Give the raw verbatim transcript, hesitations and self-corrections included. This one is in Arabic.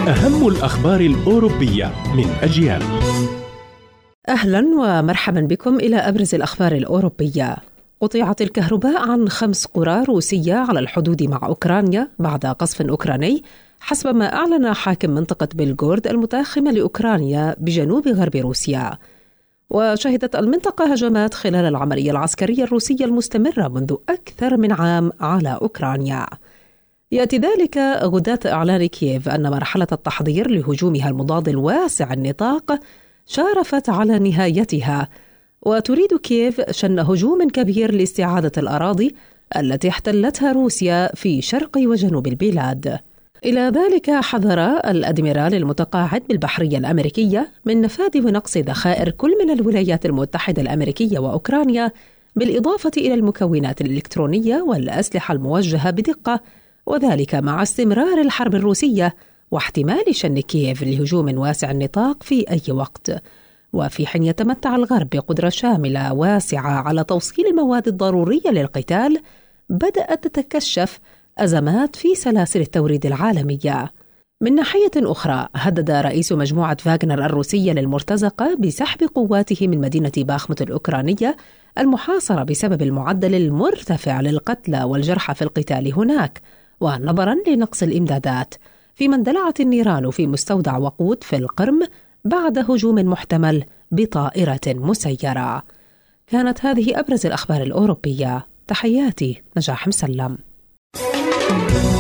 أهم الأخبار الأوروبية من أجيال. أهلا ومرحبا بكم إلى أبرز الأخبار الأوروبية. قطعت الكهرباء عن خمس قرى روسية على الحدود مع أوكرانيا بعد قصف أوكراني، حسب ما أعلن حاكم منطقة بلغورود المتاخمة لأوكرانيا بجنوب غرب روسيا. وشهدت المنطقة هجمات خلال العملية العسكرية الروسية المستمرة منذ أكثر من عام على أوكرانيا. يأتي ذلك غداة إعلان كييف أن مرحلة التحضير لهجومها المضاد الواسع النطاق شارفت على نهايتها، وتريد كييف شن هجوم كبير لاستعادة الأراضي التي احتلتها روسيا في شرق وجنوب البلاد. إلى ذلك حذر الأدميرال المتقاعد بالبحرية الأمريكية من نفاذ ونقص ذخائر كل من الولايات المتحدة الأمريكية وأوكرانيا، بالإضافة إلى المكونات الإلكترونية والأسلحة الموجهة بدقة، وذلك مع استمرار الحرب الروسية واحتمال شن كييف لهجوم واسع النطاق في أي وقت. وفي حين يتمتع الغرب بقدرة شاملة واسعة على توصيل المواد الضرورية للقتال، بدأت تتكشف أزمات في سلاسل التوريد العالمية. من ناحية أخرى، هدد رئيس مجموعة فاغنر الروسية للمرتزقة بسحب قواته من مدينة باخموت الأوكرانية المحاصرة بسبب المعدل المرتفع للقتلى والجرحى في القتال هناك، ونظرا لنقص الإمدادات، فيما اندلعت النيران في مستودع وقود في القرم بعد هجوم محتمل بطائرة مسيرة. كانت هذه أبرز الأخبار الأوروبية. تحياتي نجاح مسلم.